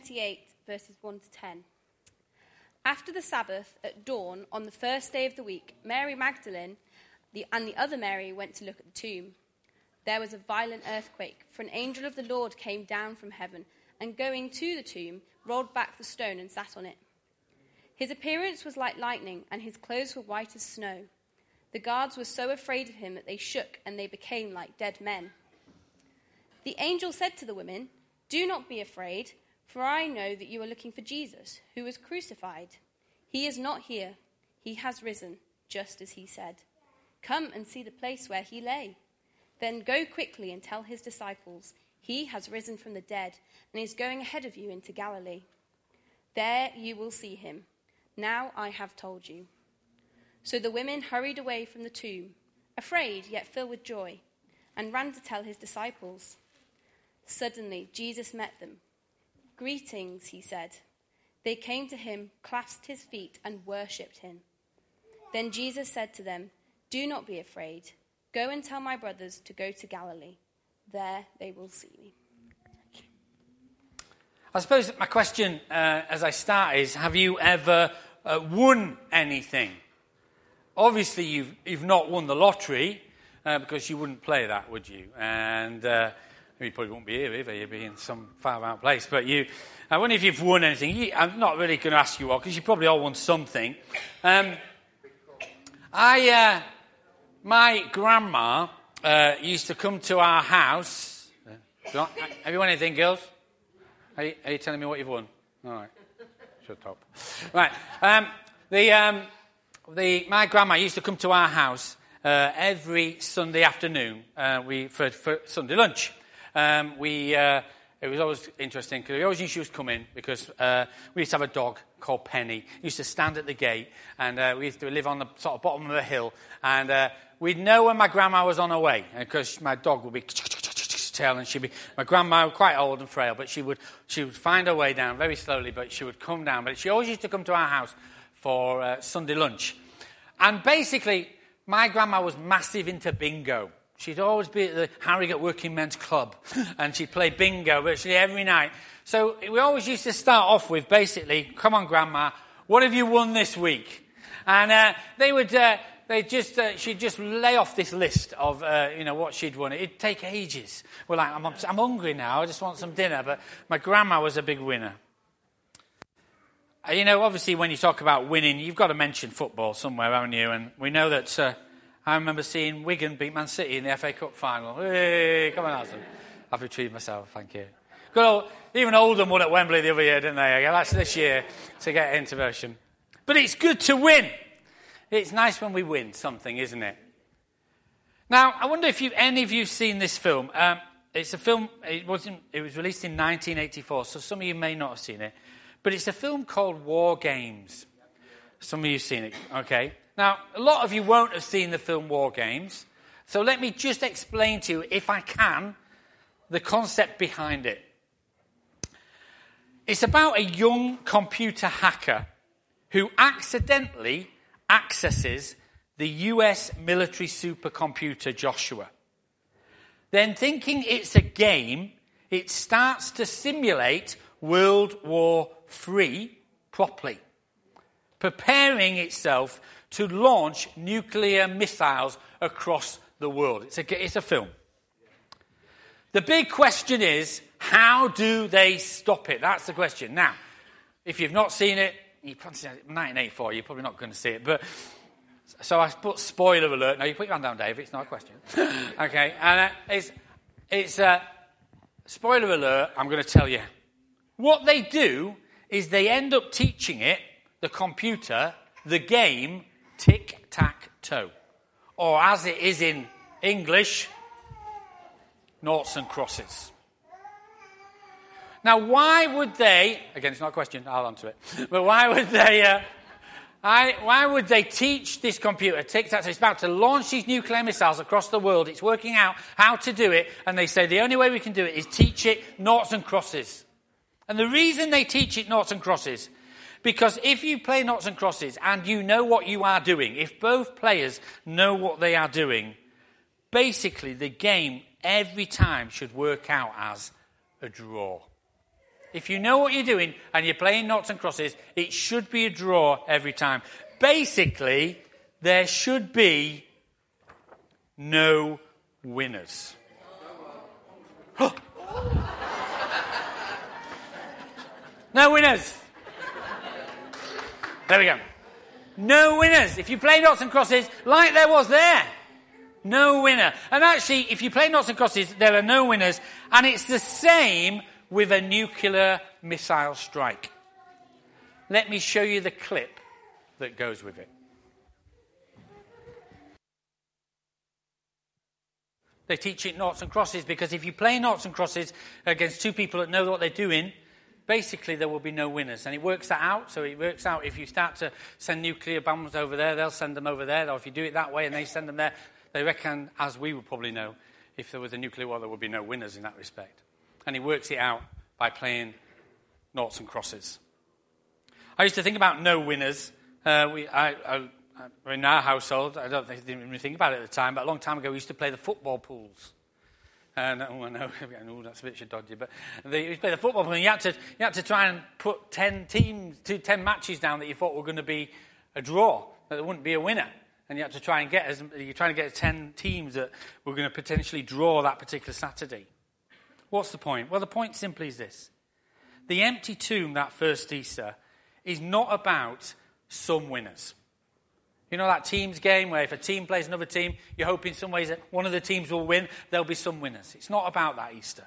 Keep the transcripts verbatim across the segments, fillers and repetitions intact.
twenty-eight, verses one to ten. After the Sabbath, at dawn, on the first day of the week, Mary Magdalene the, and the other Mary went to look at the tomb. There was a violent earthquake, for an angel of the Lord came down from heaven, and going to the tomb, rolled back the stone and sat on it. His appearance was like lightning, and his clothes were white as snow. The guards were so afraid of him that they shook, and they became like dead men. The angel said to the women, "Do not be afraid, for I know that you are looking for Jesus, who was crucified. He is not here. He has risen, just as he said. Come and see the place where he lay. Then go quickly and tell his disciples, he has risen from the dead and is going ahead of you into Galilee. There you will see him. Now I have told you." So the women hurried away from the tomb, afraid yet filled with joy, and ran to tell his disciples. Suddenly Jesus met them. "Greetings," he said. They came to him, clasped his feet, and worshipped him. Then Jesus said to them, "Do not be afraid. Go and tell my brothers to go to Galilee. There they will see me." I suppose my question uh, as I start is, have you ever uh, won anything? Obviously, you've, you've not won the lottery, uh, because you wouldn't play that, would you? And uh, you probably won't be here either. You'd be in some far-out place. But you, I wonder if you've won anything. You, I'm not really going to ask you all, because you probably all won something. Um, I, uh, my grandma uh, used to come to our house. Uh, have you won anything, girls? Are you, are you telling me what you've won? All right. Shut up. Right. Um, the, um, the, my grandma used to come to our house uh, every Sunday afternoon uh, we, for, for Sunday lunch. Um, we, uh, it was always interesting because we always knew she was coming because uh, we used to have a dog called Penny. He used to stand at the gate, and uh, we used to live on the sort of bottom of the hill. And uh, we'd know when my grandma was on her way because my dog would be tail, and she'd be, my grandma was quite old and frail, but she would she would find her way down very slowly, but she would come down. But she always used to come to our house for uh, Sunday lunch. And basically, my grandma was massive into bingo. She'd always be at the Harrogate Working Men's Club, and she'd play bingo virtually every night. So we always used to start off with, basically, "Come on, Grandma, what have you won this week?" And uh, they would, uh, they just, uh, she'd just lay off this list of, uh, you know, what she'd won. It'd take ages. We're like, I'm, I'm hungry now, I just want some dinner. But my grandma was a big winner. Uh, you know, obviously, when you talk about winning, you've got to mention football somewhere, haven't you? And we know that... Uh, I remember seeing Wigan beat Man City in the F A Cup final. Hey, come on, Alison. I've retrieved myself, thank you. Good old, even Oldham won at Wembley the other year, didn't they? That's this year to get into version. But it's good to win. It's nice when we win something, isn't it? Now, I wonder if you, any of you have seen this film. Um, it's a film, it, wasn't, it was released in nineteen eighty-four, so some of you may not have seen it. But it's a film called War Games. Some of you have seen it, okay? Now, a lot of you won't have seen the film War Games, so let me just explain to you, if I can, the concept behind it. It's about a young computer hacker who accidentally accesses the U S military supercomputer Joshua. Then, thinking it's a game, it starts to simulate World War Three properly, preparing itself to launch nuclear missiles across the world. It's a, it's a film. The big question is, how do they stop it? That's the question. Now, if you've not seen it, you probably nineteen eighty-four, you're probably not going to see it. But so I put spoiler alert. Now, you put your hand down, Dave. It's not a question. Okay, and uh, it's it's uh, spoiler alert. I'm going to tell you. What they do is they end up teaching it, the computer, the game tic-tac-toe. Or as it is in English, noughts and crosses. Now, why would they... Again, it's not a question, I'll answer it. But why would they... Uh, I, why would they teach this computer tic-tac-toe? It's about to launch these nuclear missiles across the world. It's working out how to do it. And they say the only way we can do it is teach it noughts and crosses. And the reason they teach it noughts and crosses... Because if you play noughts and crosses and you know what you are doing, if both players know what they are doing, basically the game every time should work out as a draw. If you know what you're doing and you're playing noughts and crosses, it should be a draw every time. Basically, there should be no winners. No winners. There we go. No winners. If you play noughts and crosses, like there was there, no winner. And actually, if you play noughts and crosses, there are no winners. And it's the same with a nuclear missile strike. Let me show you the clip that goes with it. They teach it noughts and crosses because if you play noughts and crosses against two people that know what they're doing, basically there will be no winners. And it works that out. So it works out if you start to send nuclear bombs over there, they'll send them over there. Or if you do it that way and they send them there, they reckon, as we would probably know, if there was a nuclear war, there would be no winners in that respect. And he works it out by playing noughts and crosses. I used to think about no winners. Uh, we, I, I, in our household, I don't think, didn't really think about it at the time, but a long time ago we used to play the football pools. And oh, I know, oh, that's a bit dodgy, but they used to play the football pool, and you had to, you had to try and put ten teams, two, ten matches down that you thought were going to be a draw, that there wouldn't be a winner. And you had to try and get, as you're trying to get ten teams that were going to potentially draw that particular Saturday. What's the point? Well, the point simply is this. The empty tomb that first Easter is not about some winners. You know that teams game where if a team plays another team, you're hoping some ways that one of the teams will win, there'll be some winners. It's not about that Easter.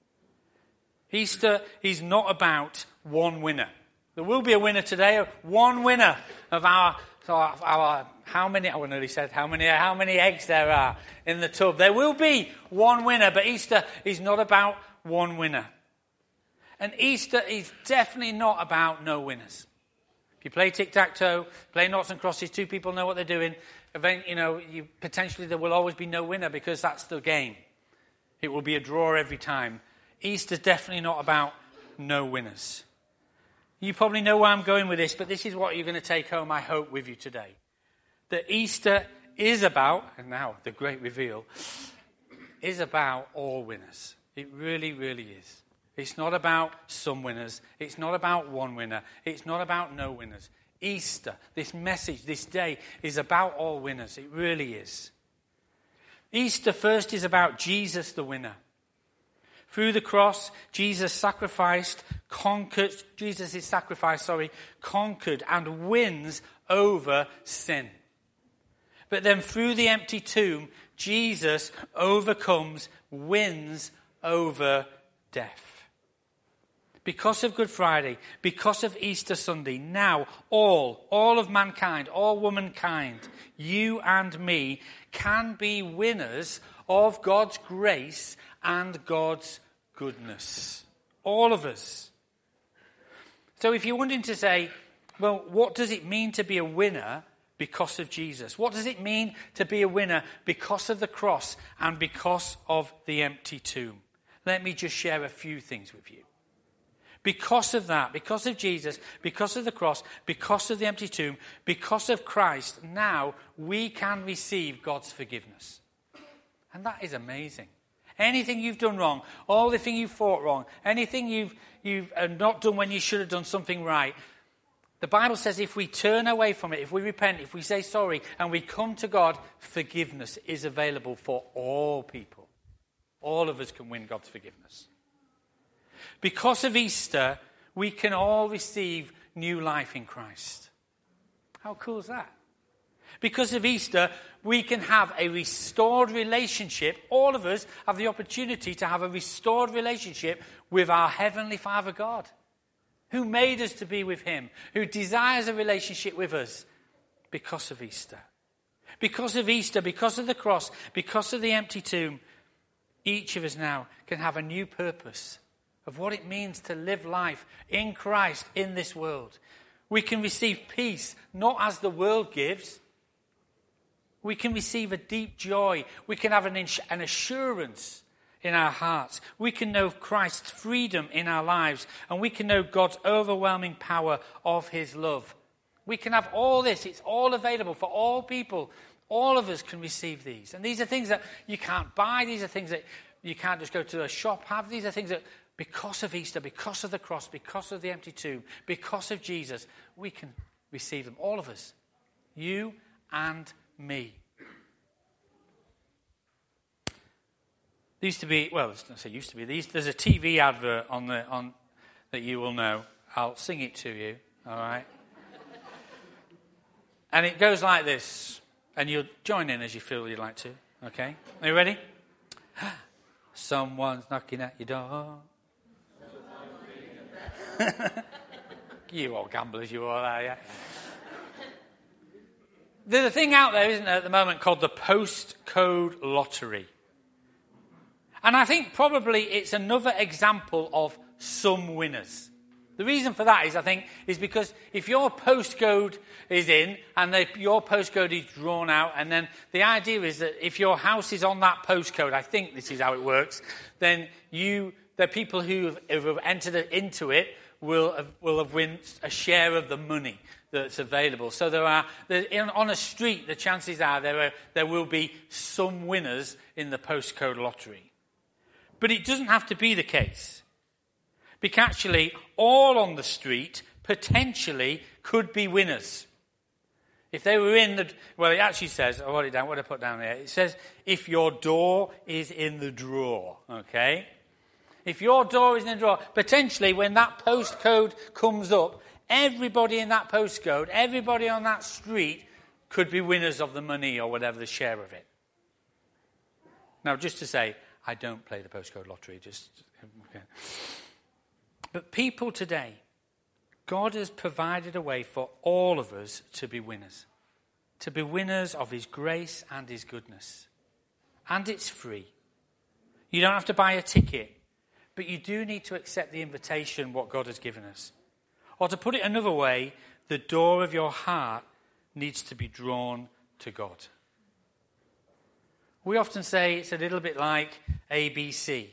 Easter is not about one winner. There will be a winner today, one winner of our, so our, our how many, I nearly said how many, how many eggs there are in the tub. There will be one winner, but Easter is not about one winner. And Easter is definitely not about no winners. If you play tic-tac-toe, play noughts and crosses, two people know what they're doing, event, you know, you, potentially there will always be no winner because that's the game. It will be a draw every time. Easter's definitely not about no winners. You probably know where I'm going with this, but this is what you're going to take home, I hope, with you today. That Easter is about, and now the great reveal, is about all winners. It really, really is. It's not about some winners. It's not about one winner. It's not about no winners. Easter, this message, this day, is about all winners. It really is. Easter first is about Jesus the winner. Through the cross, Jesus sacrificed, conquered, Jesus' sacrifice, sorry, conquered and wins over sin. But then through the empty tomb, Jesus overcomes, wins over death. Because of Good Friday, because of Easter Sunday, now all, all of mankind, all womankind, you and me, can be winners of God's grace and God's goodness. All of us. So if you're wanting to say, well, what does it mean to be a winner because of Jesus? What does it mean to be a winner because of the cross and because of the empty tomb? Let me just share a few things with you. Because of that, because of Jesus, because of the cross, because of the empty tomb, because of Christ, now we can receive God's forgiveness. And that is amazing. Anything you've done wrong, all the things you've thought wrong, anything you've, you've not done when you should have done something right, the Bible says if we turn away from it, if we repent, if we say sorry, and we come to God, forgiveness is available for all people. All of us can win God's forgiveness. Because of Easter, we can all receive new life in Christ. How cool is that? Because of Easter, we can have a restored relationship. All of us have the opportunity to have a restored relationship with our Heavenly Father God, who made us to be with Him, who desires a relationship with us because of Easter. Because of Easter, because of the cross, because of the empty tomb, each of us now can have a new purpose of what it means to live life in Christ in this world. We can receive peace, not as the world gives. We can receive a deep joy. We can have an, ins- an assurance in our hearts. We can know Christ's freedom in our lives. And we can know God's overwhelming power of His love. We can have all this. It's all available for all people. All of us can receive these. And these are things that you can't buy. These are things that you can't just go to a shop have. These are things that Because of Easter, because of the cross, because of the empty tomb, because of Jesus, we can receive them. All of us. You and me. There used to be, well, I say used to be, there's a T V advert on the on that you will know. I'll sing it to you, all right? And it goes like this, and you'll join in as you feel you'd like to, okay? Are you ready? Someone's knocking at your door. You old gamblers, you all are, yeah. There's a thing out there, isn't there, at the moment called the postcode lottery. And I think probably it's another example of some winners. The reason for that is, I think, is because if your postcode is in and the, your postcode is drawn out, and then the idea is that if your house is on that postcode, I think this is how it works, then you, the people who have, have entered into it will have, will have won a share of the money that's available. So there are, there, on a street, the chances are there are there will be some winners in the postcode lottery. But it doesn't have to be the case. Because actually, all on the street potentially could be winners. If they were in the... Well, it actually says... I wrote it down. What did I put down there? It says, if your door is in the drawer. Okay? If your door is in the drawer, potentially when that postcode comes up, everybody in that postcode, everybody on that street could be winners of the money or whatever, the share of it. Now, just to say, I don't play the postcode lottery. Just... Okay. But people today, God has provided a way for all of us to be winners. To be winners of his grace and his goodness. And it's free. You don't have to buy a ticket. But you do need to accept the invitation, what God has given us. Or to put it another way, the door of your heart needs to be drawn to God. We often say it's a little bit like A B C.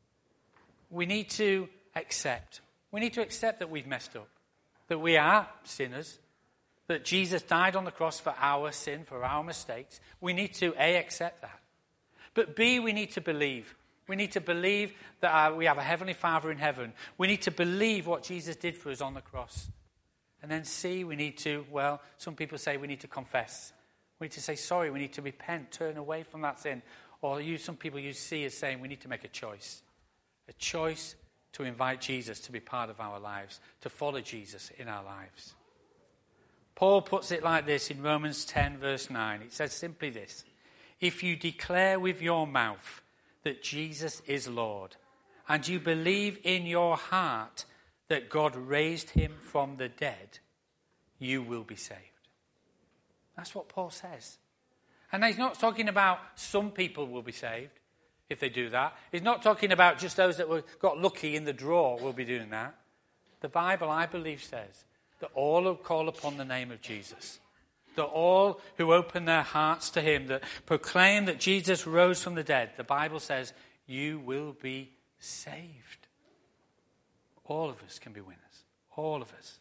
We need to accept. We need to accept that we've messed up. That we are sinners. That Jesus died on the cross for our sin, for our mistakes. We need to, A, accept that. But B, we need to believe. We need to believe that our, we have a Heavenly Father in heaven. We need to believe what Jesus did for us on the cross. And then C, we need to, well, some people say we need to confess. We need to say sorry. We need to repent, turn away from that sin. Or use, some people use C as saying we need to make a choice. A choice to invite Jesus to be part of our lives, to follow Jesus in our lives. Paul puts it like this in Romans ten, verse nine. It says simply this: if you declare with your mouth that Jesus is Lord, and you believe in your heart that God raised him from the dead, you will be saved. That's what Paul says. And he's not talking about some people will be saved if they do that. He's not talking about just those that were, got lucky in the draw will be doing that. The Bible, I believe, says that all who call upon the name of Jesus, that all who open their hearts to him, that proclaim that Jesus rose from the dead, the Bible says you will be saved. All of us can be winners. All of us.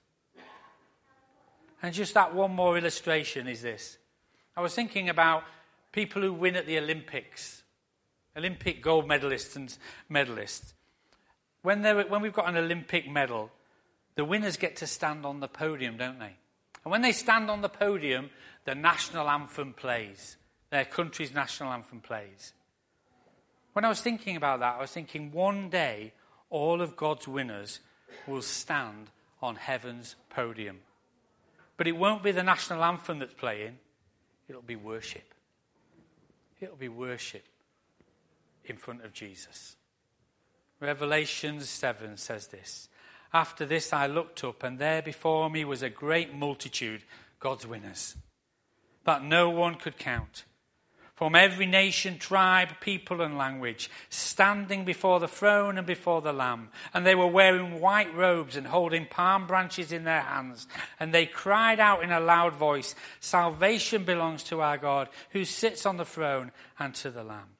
And just that one more illustration is this. I was thinking about people who win at the Olympics. Olympic gold medalists and medalists. When, when we've got an Olympic medal, the winners get to stand on the podium, don't they? And when they stand on the podium, the national anthem plays. Their country's national anthem plays. When I was thinking about that, I was thinking one day all of God's winners will stand on heaven's podium. But it won't be the national anthem that's playing. It'll be worship. It'll be worship in front of Jesus. Revelation seven says this: after this I looked up, and there before me was a great multitude, God's winners, that no one could count, from every nation, tribe, people and language, standing before the throne and before the Lamb. And they were wearing white robes and holding palm branches in their hands. And they cried out in a loud voice, salvation belongs to our God, who sits on the throne, and to the Lamb.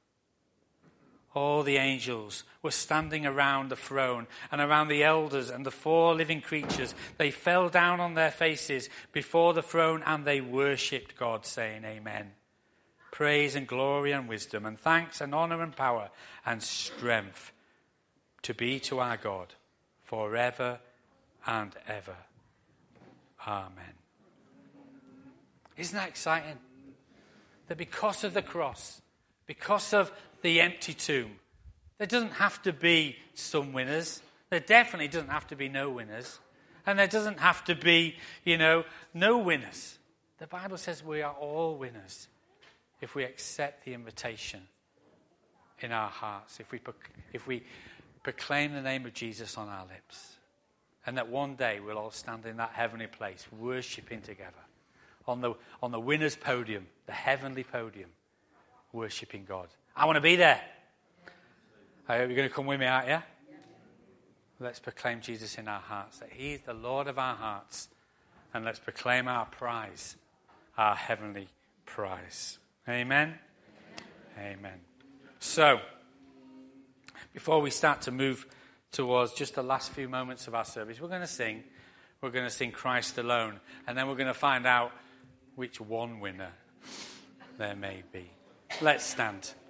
All the angels were standing around the throne and around the elders and the four living creatures. They fell down on their faces before the throne and they worshipped God, saying, Amen. Praise and glory and wisdom and thanks and honor and power and strength to be to our God forever and ever. Amen. Isn't that exciting? That because of the cross, because of the empty tomb, there doesn't have to be some winners. There definitely doesn't have to be no winners. And there doesn't have to be, you know, no winners. The Bible says we are all winners if we accept the invitation in our hearts, if we if we proclaim the name of Jesus on our lips. And that one day we'll all stand in that heavenly place, worshipping together on the on the winner's podium, the heavenly podium, worshipping God. I want to be there. I hope you're going to come with me, aren't you? Let's proclaim Jesus in our hearts, that he is the Lord of our hearts. And let's proclaim our prize, our heavenly prize. Amen? Amen. Amen. So, before we start to move towards just the last few moments of our service, we're going to sing. We're going to sing Christ Alone. And then we're going to find out which one winner there may be. Let's stand.